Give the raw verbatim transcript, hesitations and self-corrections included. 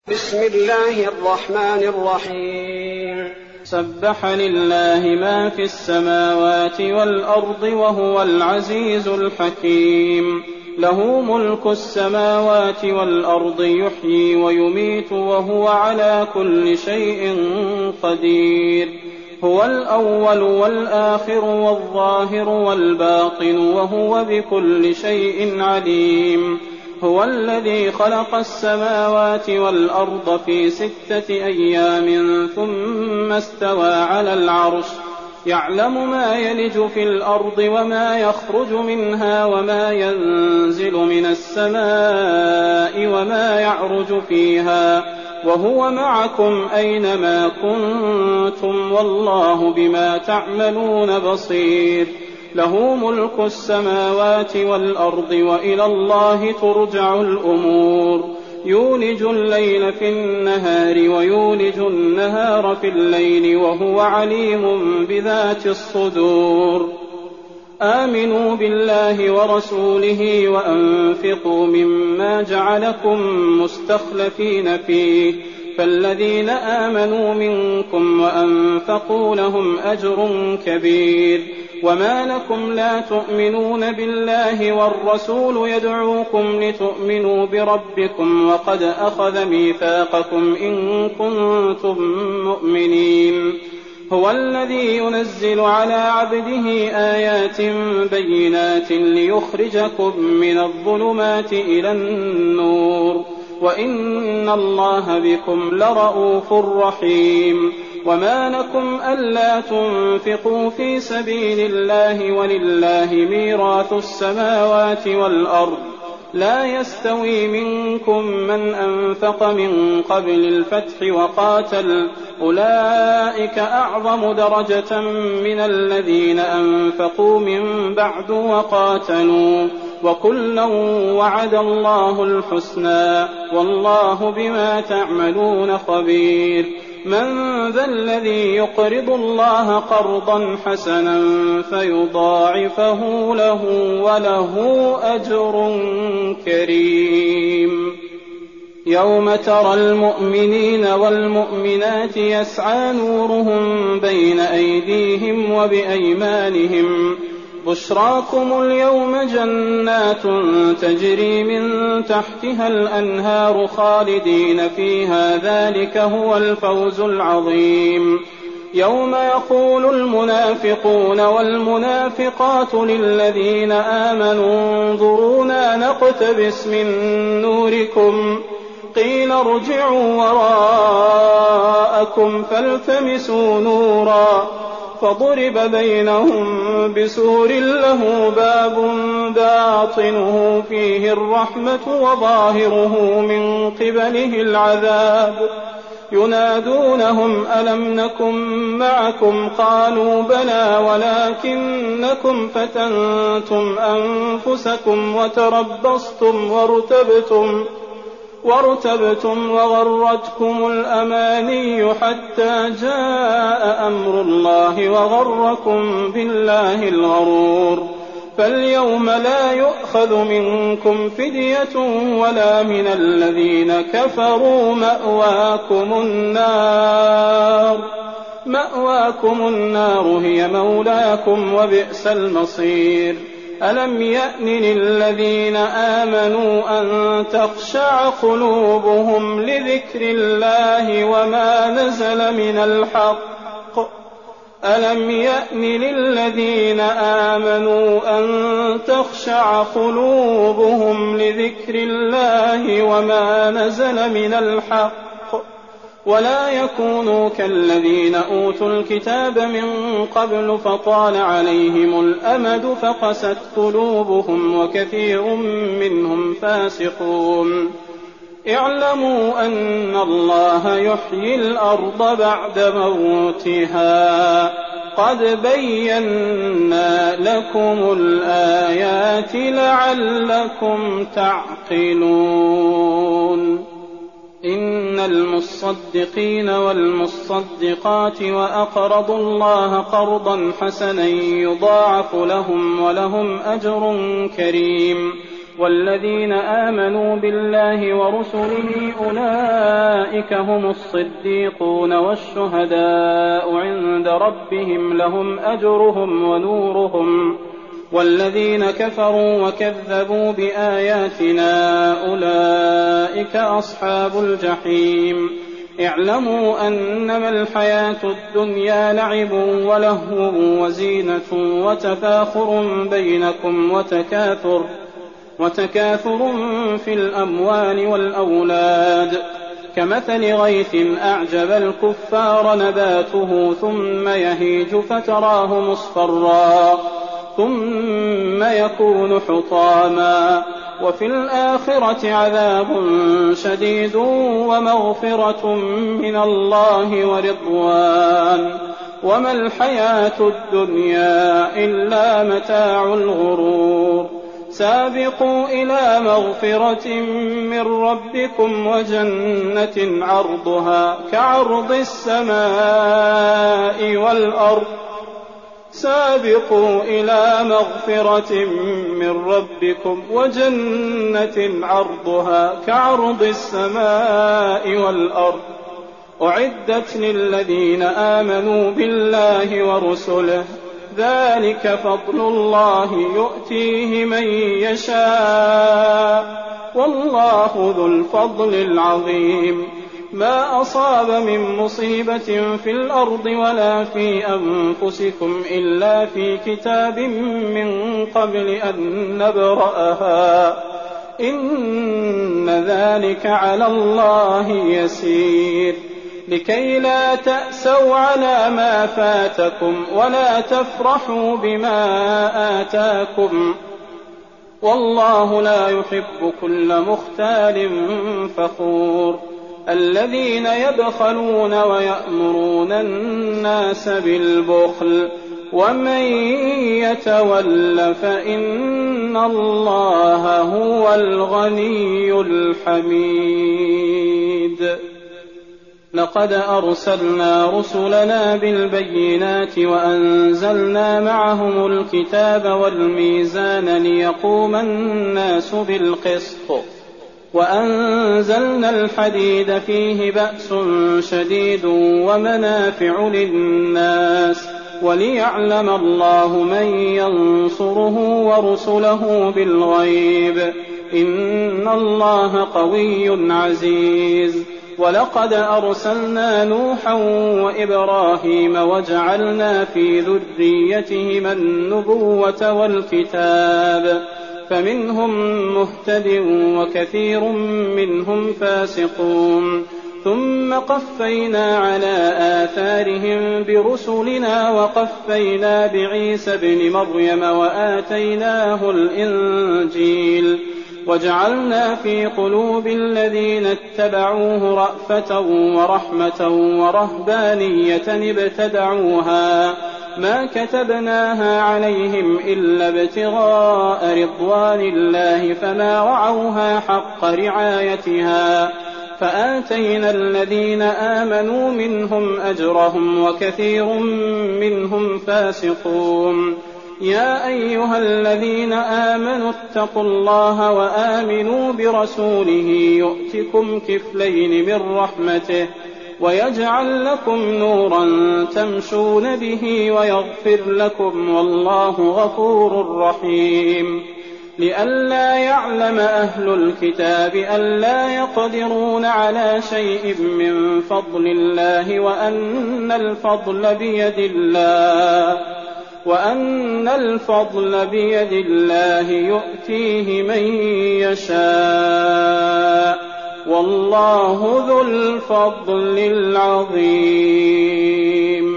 بسم الله الرحمن الرحيم. سبح لله ما في السماوات والأرض وهو العزيز الحكيم. له ملك السماوات والأرض يحيي ويميت وهو على كل شيء قدير. هو الأول والآخر والظاهر والباطن وهو بكل شيء عليم. هو الذي خلق السماوات والأرض في ستة أيام ثم استوى على العرش يعلم ما يلج في الأرض وما يخرج منها وما ينزل من السماء وما يعرج فيها وهو معكم أينما كنتم والله بما تعملون بصير. له ملك السماوات والأرض وإلى الله ترجع الأمور. يولج الليل في النهار ويولج النهار في الليل وهو عليم بذات الصدور. آمنوا بالله ورسوله وأنفقوا مما جعلكم مستخلفين فيه فالذين آمنوا منكم وأنفقوا لهم أجر كبير. وما لكم لا تؤمنون بالله والرسول يدعوكم لتؤمنوا بربكم وقد أخذ ميثاقكم إن كنتم مؤمنين. هو الذي ينزل على عبده آيات بينات ليخرجكم من الظلمات إلى النور وإن الله بكم لرءوف رحيم. وما لكم ألا تنفقوا في سبيل الله ولله ميراث السماوات والأرض لا يستوي منكم من أنفق من قبل الفتح وقاتل أولئك أعظم درجة من الذين أنفقوا من بعد وقاتلوا وكلا وعد الله الحسنى والله بما تعملون خبير. من ذا الذي يقرض الله قرضا حسنا فيضاعفه له وله أجر كريم. يوم ترى المؤمنين والمؤمنات يسعى نورهم بين أيديهم وبأيمانهم بشراكم اليوم جنات تجري من تحتها الأنهار خالدين فيها ذلك هو الفوز العظيم. يوم يقول المنافقون والمنافقات للذين آمنوا انظرونا نقتبس من نوركم قيل ارجعوا وراءكم فالتمسوا نورا فضرب بينهم بسور له باب باطنه فيه الرحمة وظاهره من قبله العذاب ينادونهم ألم نكن معكم قالوا بلى ولكنكم فتنتم أنفسكم وتربصتم وارتبتم وارتبتم وغرتكم الأماني حتى جاء أمر الله وغركم بالله الغرور. فاليوم لا يؤخذ منكم فدية ولا من الذين كفروا مأواكم النار مأواكم النار هي مولاكم وبئس المصير. ألم يأن للذين آمنوا أن تخشع قلوبهم لذكر الله وما نزل من الحق ألم يأن للذين آمنوا أن تخشع قلوبهم لذكر الله وما نزل من الحق ولا يكونوا كالذين أوتوا الكتاب من قبل فطال عليهم الأمد فقست قلوبهم وكثير منهم فاسقون. اعلموا أن الله يحيي الأرض بعد موتها قد بينا لكم الآيات لعلكم تعقلون. إن المصدقين والمصدقات وأقرضوا الله قرضا حسنا يضاعف لهم ولهم أجر كريم. والذين آمنوا بالله ورسله أولئك هم الصديقون والشهداء عند ربهم لهم أجرهم ونورهم والذين كفروا وكذبوا بآياتنا أولئك أصحاب الجحيم اعلموا أنما الحياة الدنيا لعب ولهو وزينة وتفاخر بينكم وتكاثر وتكاثر في الأموال والأولاد كمثل غيث أعجب الكفار نباته ثم يهيج فتراه مصفرا ثم يكون حطاما وفي الآخرة عذاب شديد ومغفرة من الله ورضوان وما الحياة الدنيا إلا متاع الغرور سابقوا إلى مغفرة من ربكم وجنة عرضها كعرض السماء والأرض سابقوا إلى مغفرة من ربكم وجنة عرضها كعرض السماء والأرض أعدت للذين آمنوا بالله ورسله ذلك فضل الله يؤتيه من يشاء والله ذو الفضل العظيم ما أصاب من مصيبة في الأرض ولا في أنفسكم إلا في كتاب من قبل أن نبرأها إن ذلك على الله يسير لكي لا تأسوا على ما فاتكم ولا تفرحوا بما آتاكم والله لا يحب كل مختال فخور الذين يبخلون ويأمرون الناس بالبخل ومن يتول فإن الله هو الغني الحميد لقد أرسلنا رسلنا بالبينات وأنزلنا معهم الكتاب والميزان ليقوم الناس بالقسط وأنزلنا الحديد فيه بأس شديد ومنافع للناس وليعلم الله من ينصره ورسله بالغيب إن الله قوي عزيز ولقد أرسلنا نوحا وإبراهيم وجعلنا في ذريتهما النبوة والكتاب فمنهم مهتد وكثير منهم فاسقون ثم قفينا على آثارهم برسلنا وقفينا بعيسى ابن مريم وآتيناه الإنجيل وجعلنا في قلوب الذين اتبعوه رأفة ورحمة ورهبانية ابتدعوها ما كتبناها عليهم إلا ابتغاء رضوان الله فما رعوها حق رعايتها فآتينا الذين آمنوا منهم أجرهم وكثير منهم فاسقون يا أيها الذين آمنوا اتقوا الله وآمنوا برسوله يؤتكم كفلين من رحمته ويجعل لكم نورا تمشون به ويغفر لكم والله غفور رحيم لئلا يعلم أهل الكتاب ألا يقدرون على شيء من فضل الله وأن الفضل بيد الله وأن الفضل بيد الله يؤتيه من يشاء والله ذو الفضل العظيم